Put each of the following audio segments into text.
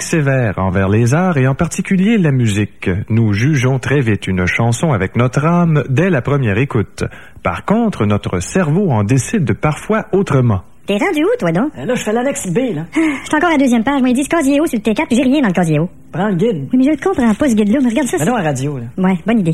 sévère envers les arts et en particulier la musique. Nous jugeons très vite une chanson avec notre âme dès la première écoute. Par contre, notre cerveau en décide parfois autrement. T'es rendu où, toi, donc? Là, je fais l'annexe B, là. Je suis encore à la deuxième page. Moi, ils disent casier haut sur le T4, puis j'ai rien dans le casier haut. Prends le guide. Oui, mais je le comprends pas, ce guide-là. Mais regarde ça. Mais non, à radio, là. Ouais, bonne idée.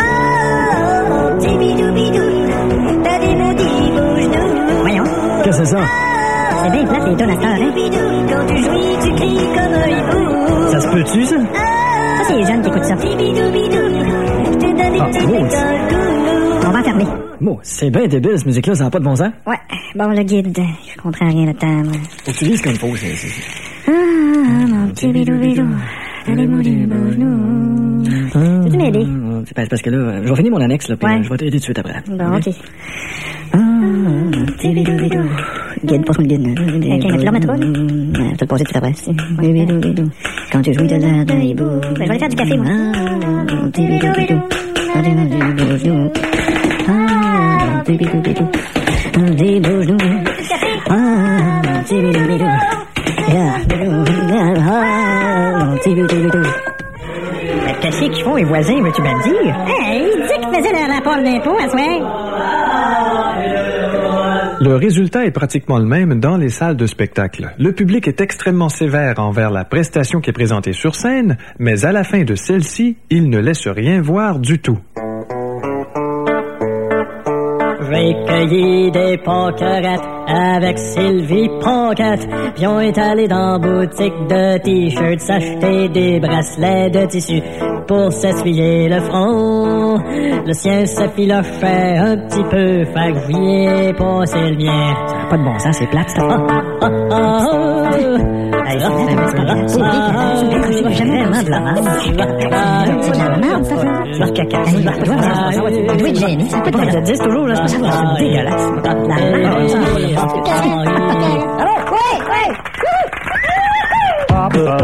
Voyons. Qu'est-ce que c'est ça? C'est bien plate, les tonnes à cette heure, hein? Quand tu jouis, tu cries comme un hibou. Ça se peut-tu, ça? Ça, c'est les jeunes qui écoutent ça. On va fermer. Bon, c'est bien débile, cette musique-là, ça n'a pas de bon sens. Ouais. Bon, le guide, je comprends rien là-dedans. Faut que tu lises comme il faut, c'est... Mon petit bidou-bidou, allez-moi les genoux. Peux-tu m'aider? C'est parce que là, je vais finir mon annexe, là, puis ouais. Je vais t'aider tout de suite après. Bon, OK. Petit bidou-bidou. Guide, passe-moi le guide. Avec un kilomètre, là? Je vais te le passer tout après. Bidou-bidou. Quand tu jouis de l'air de hibou. Je vais aller faire du café, moi. Petit bidou-bidou. Allez-moi qu'est-ce qu'ils font, les voisins, veux-tu bien me dire? Hey, il dit qu'ils faisaient leur rapport d'impôt à soir. Le résultat est pratiquement le même dans les salles de spectacle. Le public est extrêmement sévère envers la prestation qui est présentée sur scène, mais à la fin de celle-ci, il ne laisse rien voir du tout. J'ai cueilli des panquerettes avec Sylvie Pancarte. Puis on est allé dans la boutique de t-shirts s'acheter des bracelets de tissu pour s'essuyer le front. Le sien s'effilochait un petit peu, fait que j'y ai passé le mien. Ça n'a pas de bon sens, c'est plate, ça. C'est vraiment de la merde. C'est de la merde, ça. Je leur caca. Je dois être gêné. Ça peut pas de 10 toujours, là. C'est dégueulasse. La merde.